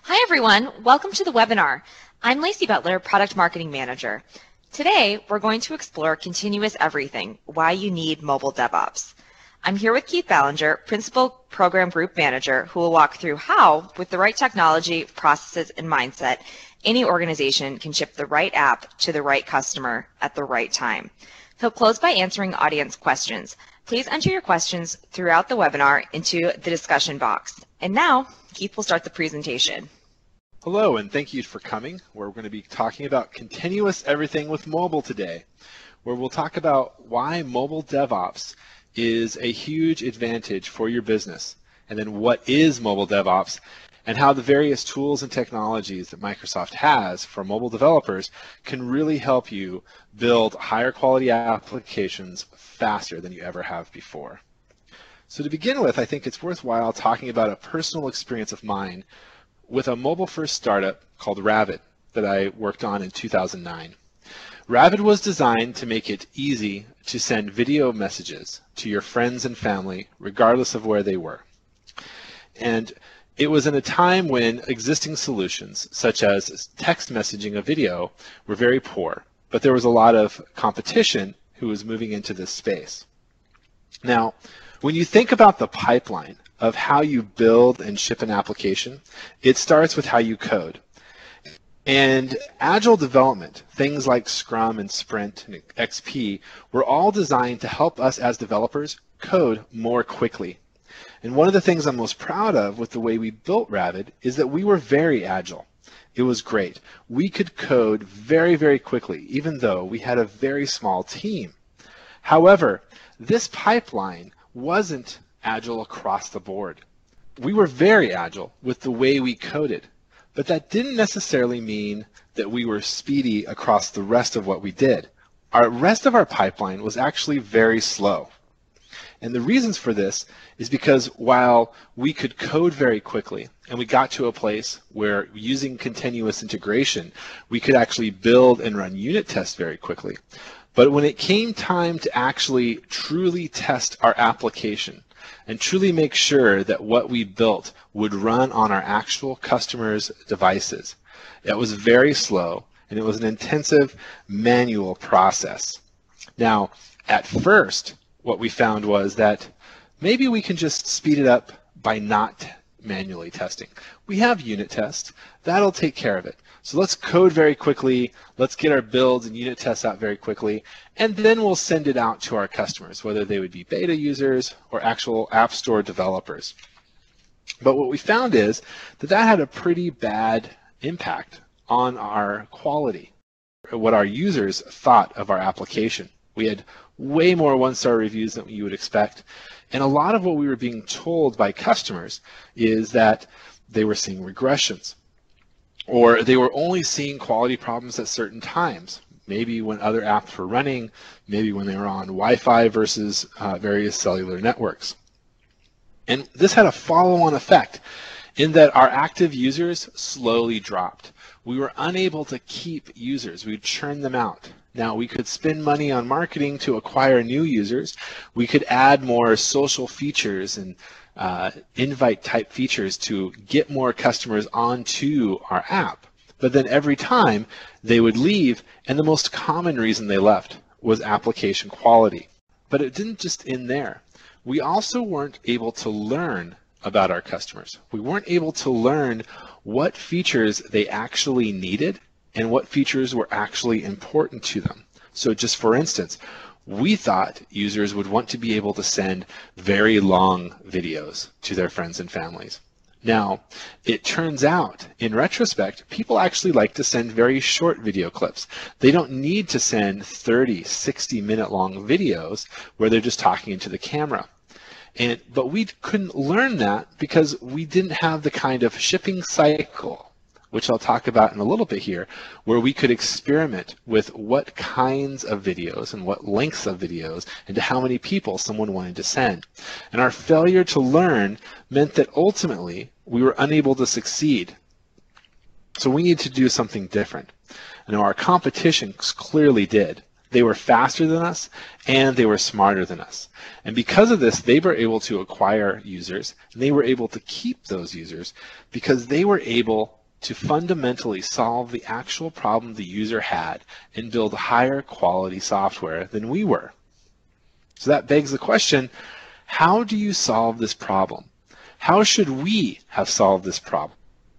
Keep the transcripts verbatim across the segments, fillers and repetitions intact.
Hi everyone, welcome to the webinar. I'm Lacey Butler, Product Marketing Manager. Today we're going to explore continuous everything, why you need mobile DevOps. I'm here with Keith Ballinger, Principal Program Group Manager, who will walk through how, with the right technology, processes, and mindset, any organization can ship the right app to the right customer at the right time. He'll close by answering audience questions. Please enter your questions throughout the webinar into the discussion box. And now, Keith will start the presentation. Hello, and thank you for coming. We're going to be talking about continuous everything with mobile today, where we'll talk about why mobile DevOps is a huge advantage for your business, and then what is mobile DevOps, and how the various tools and technologies that Microsoft has for mobile developers can really help you build higher quality applications faster than you ever have before. So to begin with, I think it's worthwhile talking about a personal experience of mine with a mobile-first startup called Ravid that I worked on in two thousand nine. Ravid was designed to make it easy to send video messages to your friends and family regardless of where they were. And it was in a time when existing solutions such as text messaging a video were very poor, but there was a lot of competition who was moving into this space. Now, when you think about the pipeline of how you build and ship an application, it starts with how you code. And agile development, things like Scrum and Sprint and X P, were all designed to help us as developers code more quickly. And one of the things I'm most proud of with the way we built Ravid is that we were very agile. It was great. We could code very, very quickly, even though we had a very small team. However, this pipeline wasn't agile across the board. We were very agile with the way we coded, but that didn't necessarily mean that we were speedy across the rest of what we did. Our rest of our pipeline was actually very slow. And the reasons for this is because while we could code very quickly and we got to a place where using continuous integration, we could actually build and run unit tests very quickly. But when it came time to actually truly test our application and truly make sure that what we built would run on our actual customers' devices, it was very slow and it was an intensive manual process. Now, at first, what we found was that maybe we can just speed it up by not manually testing. We have unit tests. That'll take care of it. So let's code very quickly, let's get our builds and unit tests out very quickly, and then we'll send it out to our customers, whether they would be beta users or actual App Store developers. But what we found is that that had a pretty bad impact on our quality, what our users thought of our application. We had way more one-star reviews than you would expect, and a lot of what we were being told by customers is that they were seeing regressions, or they were only seeing quality problems at certain times, maybe when other apps were running, maybe when they were on Wi-Fi versus uh, various cellular networks. And this had a follow-on effect in that our active users slowly dropped. We were unable to keep users. We'd churn them out. Now, we could spend money on marketing to acquire new users. We could add more social features and uh, invite type features to get more customers onto our app. But then every time they would leave, and the most common reason they left was application quality. But it didn't just end there. We also weren't able to learn about our customers. We weren't able to learn what features they actually needed and what features were actually important to them. So just for instance, we thought users would want to be able to send very long videos to their friends and families. Now, it turns out, in retrospect, people actually like to send very short video clips. They don't need to send thirty, sixty minute long videos where they're just talking into the camera. And, but we couldn't learn that because we didn't have the kind of shipping cycle, which I'll talk about in a little bit here, where we could experiment with what kinds of videos and what lengths of videos and to how many people someone wanted to send. And our failure to learn meant that ultimately we were unable to succeed. So we need to do something different. And our competition clearly did. They were faster than us, and they were smarter than us. And because of this, they were able to acquire users, and they were able to keep those users because they were able to fundamentally solve the actual problem the user had and build higher quality software than we were. So that begs the question, how do you solve this problem? How should we have solved this problem?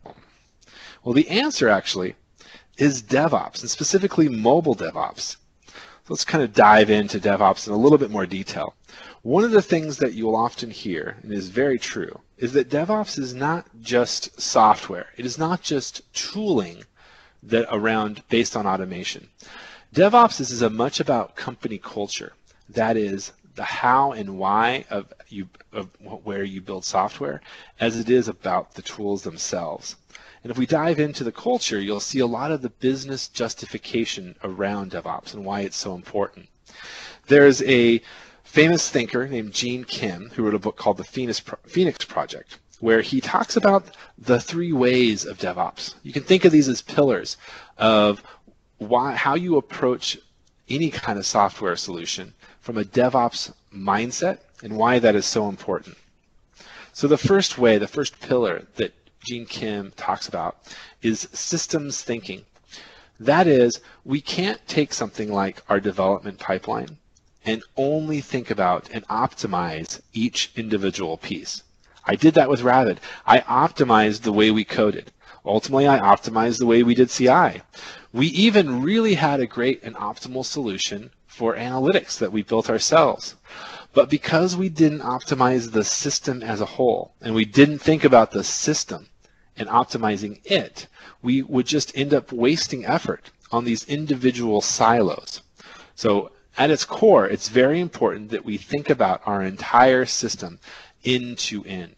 Well, the answer actually is DevOps, and specifically mobile DevOps. So let's kind of dive into DevOps in a little bit more detail. One of the things that you'll often hear, and is very true, is that DevOps is not just software. It is not just tooling that around based on automation. DevOps is as much about company culture. That is the how and why of you of where you build software, as it is about the tools themselves. And if we dive into the culture, you'll see a lot of the business justification around DevOps and why it's so important. There's a famous thinker named Gene Kim who wrote a book called The Phoenix, Pro Phoenix Project, where he talks about the three ways of DevOps. You can think of these as pillars of why, how you approach any kind of software solution from a DevOps mindset and why that is so important. So the first way, the first pillar that Gene Kim talks about is systems thinking. That is, we can't take something like our development pipeline and only think about and optimize each individual piece. I did that with Ravid. I optimized the way we coded. Ultimately, I optimized the way we did C I. We even really had a great and optimal solution for analytics that we built ourselves. But because we didn't optimize the system as a whole, and we didn't think about the system and optimizing it, we would just end up wasting effort on these individual silos. So at its core, it's very important that we think about our entire system end to end.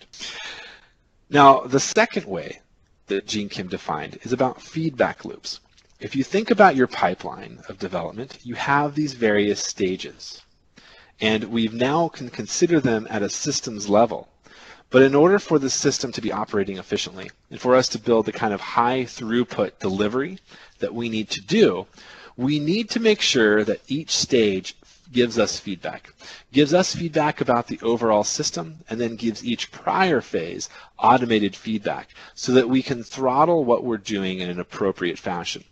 Now, the second way that Gene Kim defined is about feedback loops. If you think about your pipeline of development, you have these various stages. And we now can consider them at a systems level. But in order for the system to be operating efficiently and for us to build the kind of high throughput delivery that we need to do, we need to make sure that each stage gives us feedback, gives us feedback about the overall system, and then gives each prior phase automated feedback so that we can throttle what we're doing in an appropriate fashion.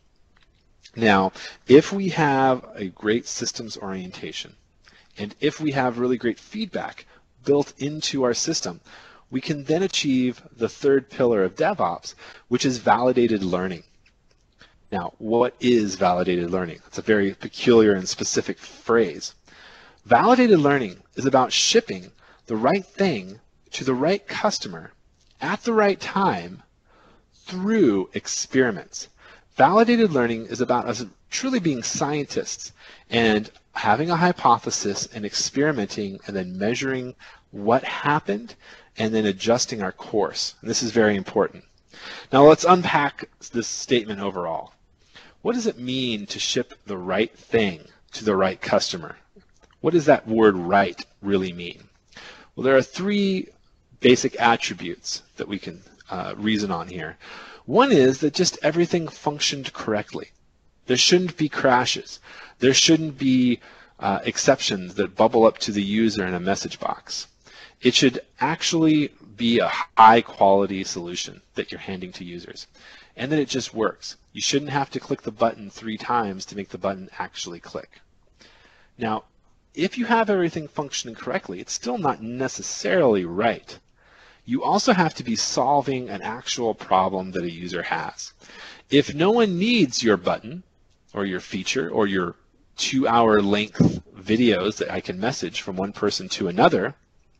Now, if we have a great systems orientation, and if we have really great feedback built into our system, we can then achieve the third pillar of DevOps, which is validated learning. Now, what is validated learning? It's a very peculiar and specific phrase. Validated learning is about shipping the right thing to the right customer at the right time through experiments. Validated learning is about us truly being scientists and having a hypothesis and experimenting and then measuring what happened and then adjusting our course. And this is very important. Now let's unpack this statement overall. What does it mean to ship the right thing to the right customer? What does that word right really mean? Well, there are three basic attributes that we can uh, reason on here. One is that just everything functioned correctly. There shouldn't be crashes. There shouldn't be uh, exceptions that bubble up to the user in a message box. It should actually be a high quality solution that you're handing to users. And that it just works. You shouldn't have to click the button three times to make the button actually click. Now, if you have everything functioning correctly, it's still not necessarily right. You also have to be solving an actual problem that a user has. If no one needs your button or your feature or your two hour length videos that I can message from one person to another,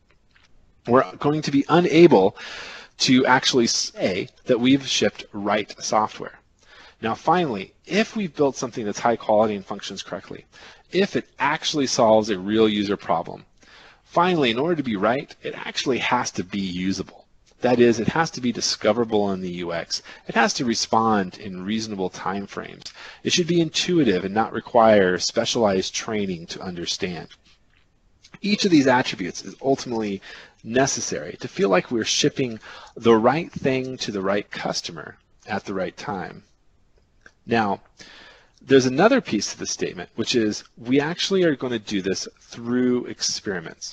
we're going to be unable to actually say that we've shipped right software. Now finally, if we've built something that's high quality and functions correctly, if it actually solves a real user problem, finally, in order to be right, it actually has to be usable. That is, it has to be discoverable in the U X. It has to respond in reasonable time frames. It should be intuitive and not require specialized training to understand. Each of these attributes is ultimately necessary to feel like we're shipping the right thing to the right customer at the right time. Now, There's another piece to the statement, which is we actually are going to do this through experiments.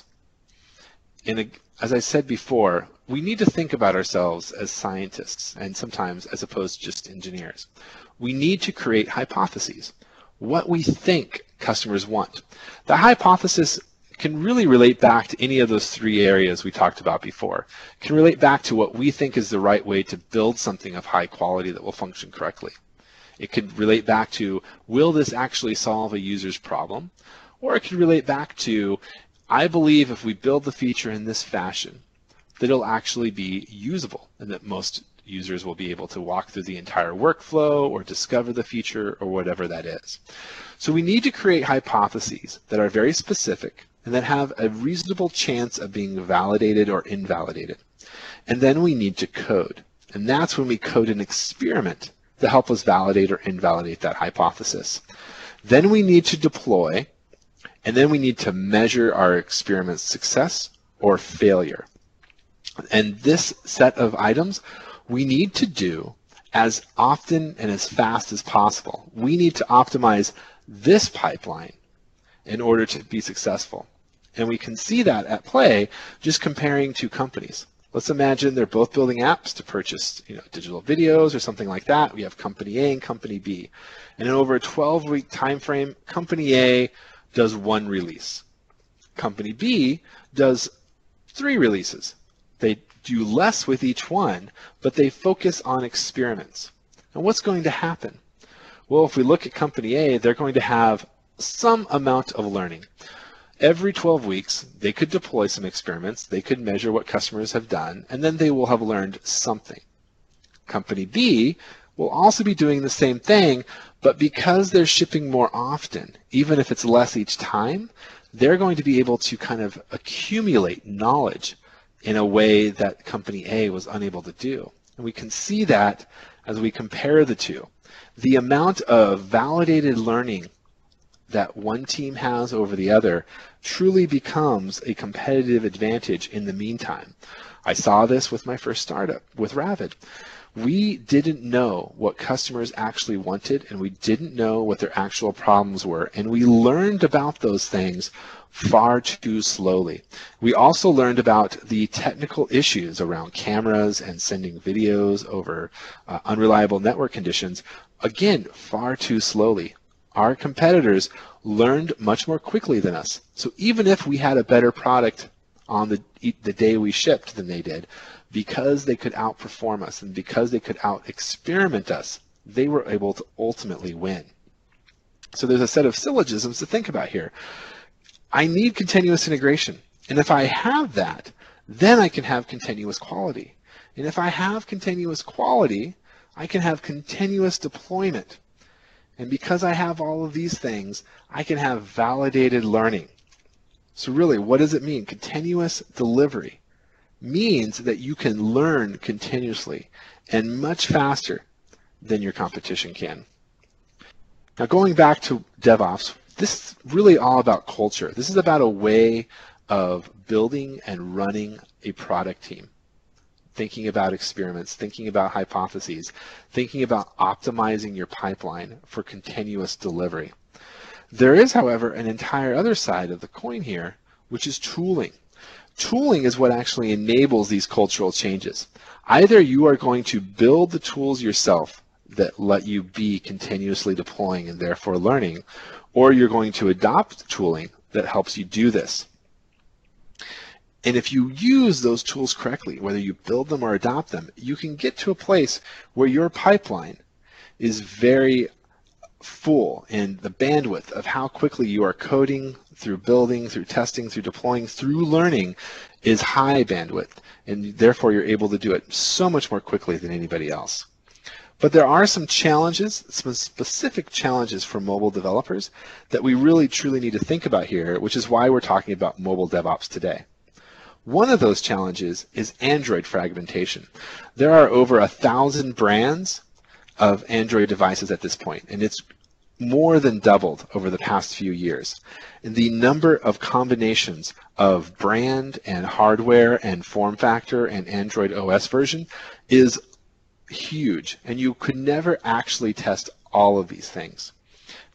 In a, as I said before, we need to think about ourselves as scientists, and sometimes as opposed to just engineers. We need to create hypotheses, what we think customers want. The hypothesis can really relate back to any of those three areas we talked about before. It can relate back to what we think is the right way to build something of high quality that will function correctly. It could relate back to, will this actually solve a user's problem? Or it could relate back to, I believe if we build the feature in this fashion, that it'll actually be usable and that most users will be able to walk through the entire workflow or discover the feature or whatever that is. So we need to create hypotheses that are very specific and that have a reasonable chance of being validated or invalidated. And then we need to code. And that's when we code an experiment to help us validate or invalidate that hypothesis. Then we need to deploy, and then we need to measure our experiment's success or failure. And this set of items we need to do as often and as fast as possible. We need to optimize this pipeline in order to be successful. And we can see that at play just comparing two companies. Let's imagine they're both building apps to purchase, you know, digital videos or something like that. We have company A and company B. And in over a twelve week time frame, company A does one release. Company B does three releases. They do less with each one, but they focus on experiments. And what's going to happen? Well, if we look at company A, they're going to have some amount of learning. Every twelve weeks, they could deploy some experiments, they could measure what customers have done, and then they will have learned something. Company B will also be doing the same thing, but because they're shipping more often, even if it's less each time, they're going to be able to kind of accumulate knowledge in a way that company A was unable to do. And we can see that as we compare the two. The amount of validated learning that one team has over the other truly becomes a competitive advantage in the meantime. I saw this with my first startup, with Ravid. We didn't know what customers actually wanted, and we didn't know what their actual problems were, and we learned about those things far too slowly. We also learned about the technical issues around cameras and sending videos over uh, unreliable network conditions, again, far too slowly. Our competitors learned much more quickly than us. So even if we had a better product on the, the day we shipped than they did, because they could outperform us and because they could out-experiment us, they were able to ultimately win. So there's a set of syllogisms to think about here. I need continuous integration. And if I have that, then I can have continuous quality. And if I have continuous quality, I can have continuous deployment. And because I have all of these things, I can have validated learning. So really, what does it mean? Continuous delivery means that you can learn continuously and much faster than your competition can. Now, going back to DevOps, this is really all about culture. This is about a way of building and running a product team. Thinking about experiments, thinking about hypotheses, thinking about optimizing your pipeline for continuous delivery. There is, however, an entire other side of the coin here, which is tooling. Tooling is what actually enables these cultural changes. Either you are going to build the tools yourself that let you be continuously deploying and therefore learning, or you're going to adopt tooling that helps you do this. And if you use those tools correctly, whether you build them or adopt them, you can get to a place where your pipeline is very full, and the bandwidth of how quickly you are coding, through building, through testing, through deploying, through learning is high bandwidth, and therefore you're able to do it so much more quickly than anybody else. But there are some challenges, some specific challenges for mobile developers that we really truly need to think about here, which is why we're talking about mobile DevOps today. One of those challenges is Android fragmentation. There are over a thousand brands of Android devices at this point, and it's more than doubled over the past few years. And the number of combinations of brand and hardware and form factor and Android O S version is huge, and you could never actually test all of these things.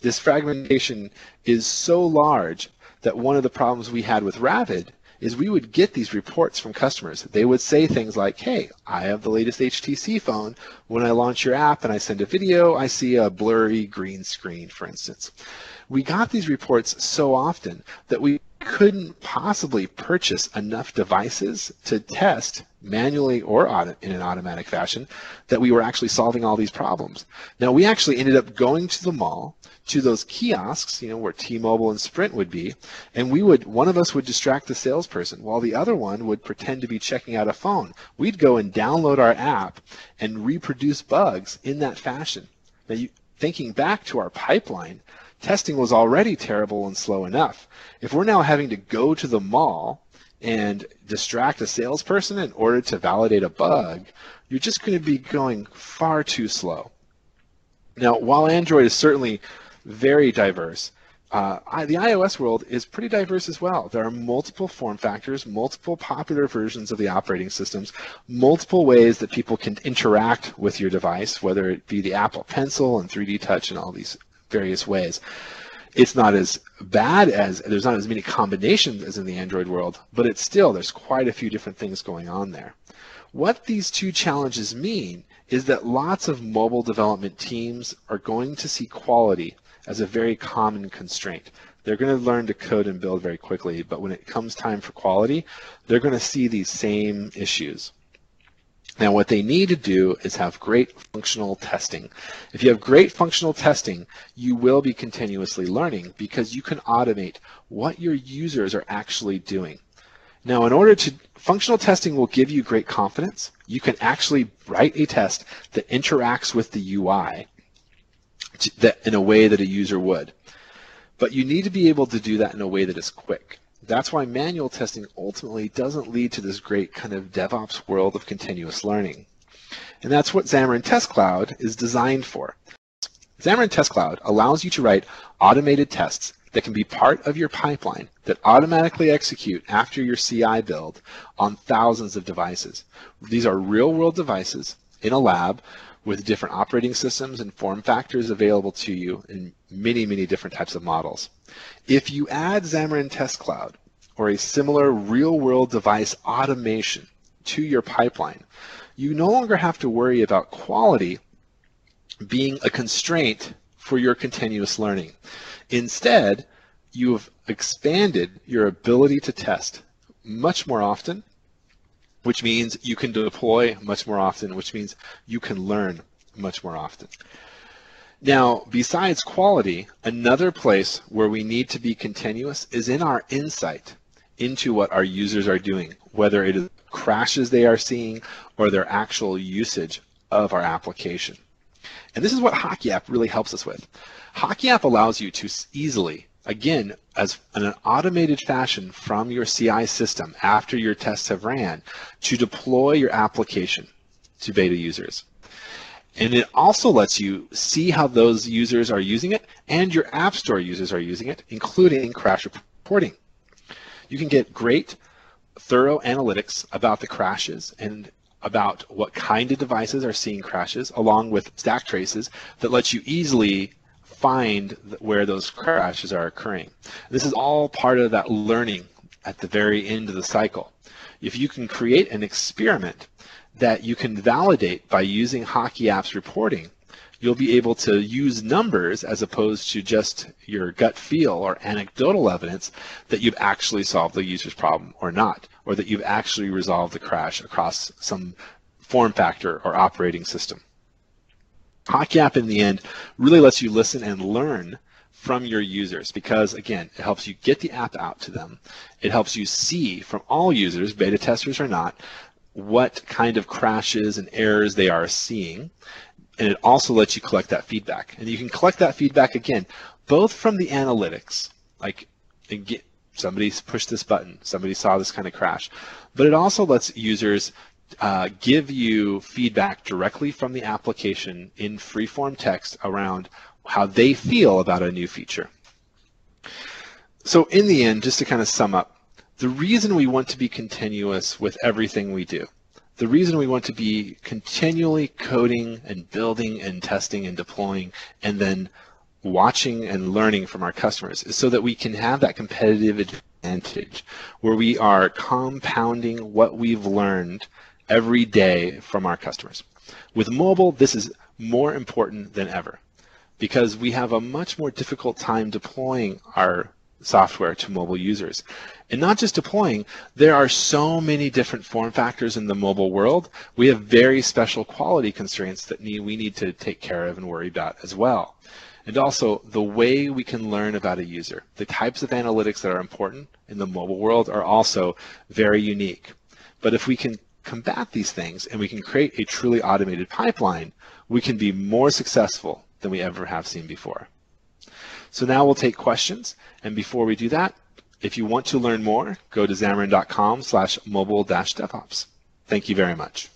This fragmentation is so large that one of the problems we had with Ravid is we would get these reports from customers. They would say things like, hey, I have the latest H T C phone. When I launch your app and I send a video, I see a blurry green screen, for instance. We got these reports so often that we couldn't possibly purchase enough devices to test manually or auto in an automatic fashion that we were actually solving all these problems. Now, we actually ended up going to the mall, to those kiosks, you know, where T-Mobile and Sprint would be, and we would, one of us would distract the salesperson while the other one would pretend to be checking out a phone. We'd go and download our app and reproduce bugs in that fashion. Now, you, thinking back to our pipeline, testing was already terrible and slow enough. If we're now having to go to the mall and distract a salesperson in order to validate a bug, you're just going to be going far too slow. Now, while Android is certainly very diverse, uh, I, the iOS world is pretty diverse as well. There are multiple form factors, multiple popular versions of the operating systems, multiple ways that people can interact with your device, whether it be the Apple Pencil and three D Touch and all these various ways. It's not as bad as, there's not as many combinations as in the Android world, but it's still, there's quite a few different things going on there. What these two challenges mean is that lots of mobile development teams are going to see quality as a very common constraint. They're going to learn to code and build very quickly, but when it comes time for quality, they're going to see these same issues. Now, what they need to do is have great functional testing. If you have great functional testing, you will be continuously learning because you can automate what your users are actually doing. Now, in order to, functional testing will give you great confidence. You can actually write a test that interacts with the U I that, in a way that a user would. But you need to be able to do that in a way that is quick. That's why manual testing ultimately doesn't lead to this great kind of DevOps world of continuous learning. And that's what Xamarin Test Cloud is designed for. Xamarin Test Cloud allows you to write automated tests that can be part of your pipeline that automatically execute after your C I build on thousands of devices. These are real-world devices in a lab with different operating systems and form factors available to you in many, many different types of models. If you add Xamarin Test Cloud or a similar real-world device automation to your pipeline, you no longer have to worry about quality being a constraint for your continuous learning. Instead, you have expanded your ability to test much more often, which means you can deploy much more often, which means you can learn much more often. Now, besides quality, another place where we need to be continuous is in our insight into what our users are doing, whether it is crashes they are seeing or their actual usage of our application. And this is what HockeyApp really helps us with. HockeyApp allows you to easily, again, as in an automated fashion from your C I system after your tests have ran, to deploy your application to beta users. And it also lets you see how those users are using it and your App Store users are using it, including crash reporting. You can get great, thorough analytics about the crashes and about what kind of devices are seeing crashes, along with stack traces that lets you easily find where those crashes are occurring. This is all part of that learning at the very end of the cycle. If you can create an experiment that you can validate by using HockeyApp's reporting, you'll be able to use numbers as opposed to just your gut feel or anecdotal evidence that you've actually solved the user's problem or not, or that you've actually resolved the crash across some form factor or operating system. HockeyApp in the end really lets you listen and learn from your users because, again, it helps you get the app out to them. It helps you see from all users, beta testers or not, what kind of crashes and errors they are seeing. And it also lets you collect that feedback. And you can collect that feedback, again, both from the analytics, like get, somebody pushed this button, somebody saw this kind of crash, but it also lets users uh, give you feedback directly from the application in free-form text around how they feel about a new feature. So in the end, just to kind of sum up, the reason we want to be continuous with everything we do, the reason we want to be continually coding and building and testing and deploying and then watching and learning from our customers is so that we can have that competitive advantage where we are compounding what we've learned every day from our customers. With mobile, this is more important than ever because we have a much more difficult time deploying our software to mobile users. And not just deploying, there are so many different form factors in the mobile world. We have very special quality constraints that need, we need to take care of and worry about as well. And also the way we can learn about a user. The types of analytics that are important in the mobile world are also very unique. But if we can combat these things and we can create a truly automated pipeline, we can be more successful than we ever have seen before. So now we'll take questions, and before we do that, if you want to learn more, go to xamarin dot com slash mobile dash DevOps. Thank you very much.